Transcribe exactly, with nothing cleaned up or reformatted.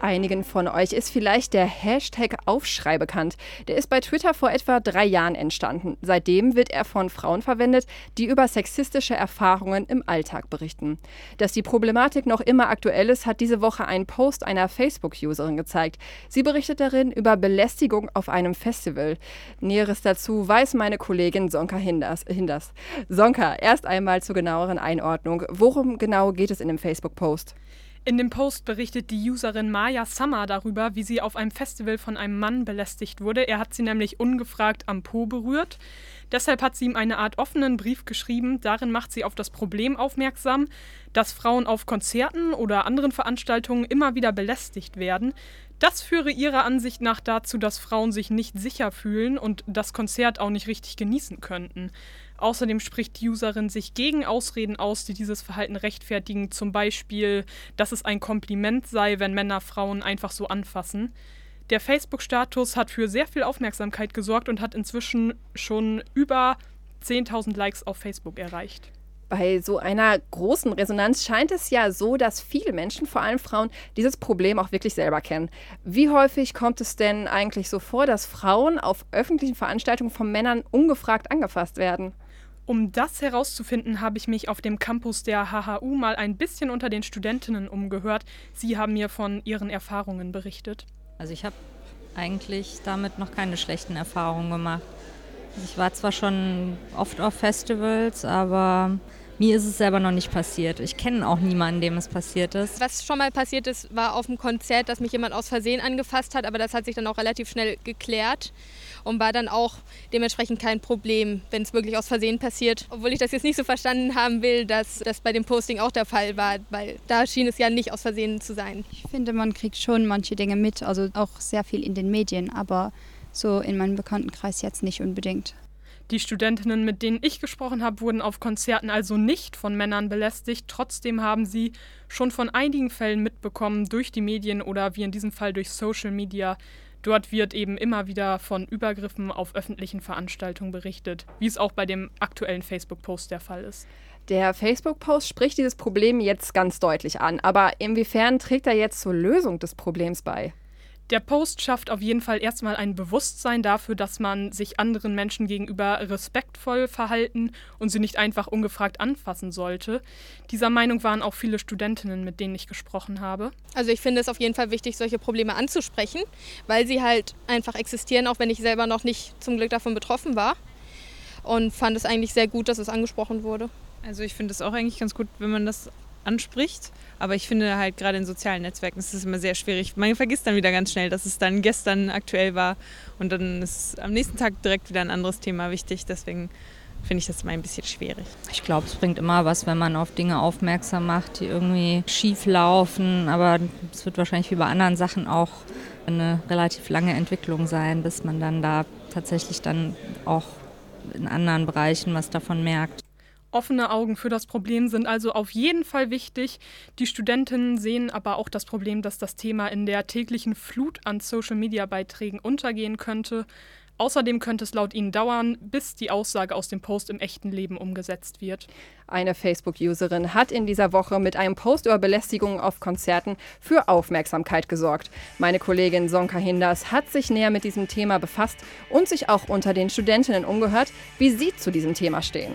einigen von euch ist vielleicht der Hashtag Aufschrei bekannt. Der ist bei Twitter vor etwa drei Jahren entstanden. Seitdem wird er von Frauen verwendet, die über sexistische Erfahrungen im Alltag berichten. Dass die Problematik noch immer aktuell ist, hat diese Woche ein Post einer Facebook-Userin gezeigt. Sie berichtet darin über Belästigung auf einem Festival. Näheres dazu weiß meine Kollegin Sonka Hinders. Hinders. Sonka, erst einmal zur genaueren Einordnung. Worum genau geht es in dem Facebook-Post? In dem Post berichtet die Userin Maya Summer darüber, wie sie auf einem Festival von einem Mann belästigt wurde. Er hat sie nämlich ungefragt am Po berührt. Deshalb hat sie ihm eine Art offenen Brief geschrieben. Darin macht sie auf das Problem aufmerksam, dass Frauen auf Konzerten oder anderen Veranstaltungen immer wieder belästigt werden. Das führe ihrer Ansicht nach dazu, dass Frauen sich nicht sicher fühlen und das Konzert auch nicht richtig genießen könnten. Außerdem spricht die Userin sich gegen Ausreden aus, die dieses Verhalten rechtfertigen. Zum Beispiel, dass es ein Kompliment sei, wenn Männer Frauen einfach so anfassen. Der Facebook-Status hat für sehr viel Aufmerksamkeit gesorgt und hat inzwischen schon über zehntausend Likes auf Facebook erreicht. Bei so einer großen Resonanz scheint es ja so, dass viele Menschen, vor allem Frauen, dieses Problem auch wirklich selber kennen. Wie häufig kommt es denn eigentlich so vor, dass Frauen auf öffentlichen Veranstaltungen von Männern ungefragt angefasst werden? Um das herauszufinden, habe ich mich auf dem Campus der H H U mal ein bisschen unter den Studentinnen umgehört. Sie haben mir von ihren Erfahrungen berichtet. Also ich habe eigentlich damit noch keine schlechten Erfahrungen gemacht. Ich war zwar schon oft auf Festivals, aber mir ist es selber noch nicht passiert. Ich kenne auch niemanden, dem es passiert ist. Was schon mal passiert ist, war auf dem Konzert, dass mich jemand aus Versehen angefasst hat, aber das hat sich dann auch relativ schnell geklärt und war dann auch dementsprechend kein Problem, wenn es wirklich aus Versehen passiert. Obwohl ich das jetzt nicht so verstanden haben will, dass das bei dem Posting auch der Fall war, weil da schien es ja nicht aus Versehen zu sein. Ich finde, man kriegt schon manche Dinge mit, also auch sehr viel in den Medien, aber so in meinem Bekanntenkreis jetzt nicht unbedingt. Die Studentinnen, mit denen ich gesprochen habe, wurden auf Konzerten also nicht von Männern belästigt. Trotzdem haben sie schon von einigen Fällen mitbekommen durch die Medien oder wie in diesem Fall durch Social Media. Dort wird eben immer wieder von Übergriffen auf öffentlichen Veranstaltungen berichtet, wie es auch bei dem aktuellen Facebook-Post der Fall ist. Der Facebook-Post spricht dieses Problem jetzt ganz deutlich an. Aber inwiefern trägt er jetzt zur Lösung des Problems bei? Der Post schafft auf jeden Fall erstmal ein Bewusstsein dafür, dass man sich anderen Menschen gegenüber respektvoll verhalten und sie nicht einfach ungefragt anfassen sollte. Dieser Meinung waren auch viele Studentinnen, mit denen ich gesprochen habe. Also ich finde es auf jeden Fall wichtig, solche Probleme anzusprechen, weil sie halt einfach existieren, auch wenn ich selber noch nicht zum Glück davon betroffen war. Und fand es eigentlich sehr gut, dass es angesprochen wurde. Also ich finde es auch eigentlich ganz gut, wenn man das anspricht. Aber ich finde halt gerade in sozialen Netzwerken ist es immer sehr schwierig. Man vergisst dann wieder ganz schnell, dass es dann gestern aktuell war und dann ist am nächsten Tag direkt wieder ein anderes Thema wichtig. Deswegen finde ich das immer ein bisschen schwierig. Ich glaube, es bringt immer was, wenn man auf Dinge aufmerksam macht, die irgendwie schief laufen. Aber es wird wahrscheinlich wie bei anderen Sachen auch eine relativ lange Entwicklung sein, bis man dann da tatsächlich dann auch in anderen Bereichen was davon merkt. Offene Augen für das Problem sind also auf jeden Fall wichtig. Die Studentinnen sehen aber auch das Problem, dass das Thema in der täglichen Flut an Social-Media-Beiträgen untergehen könnte. Außerdem könnte es laut ihnen dauern, bis die Aussage aus dem Post im echten Leben umgesetzt wird. Eine Facebook-Userin hat in dieser Woche mit einem Post über Belästigungen auf Konzerten für Aufmerksamkeit gesorgt. Meine Kollegin Sonka Hinders hat sich näher mit diesem Thema befasst und sich auch unter den Studentinnen umgehört, wie sie zu diesem Thema stehen.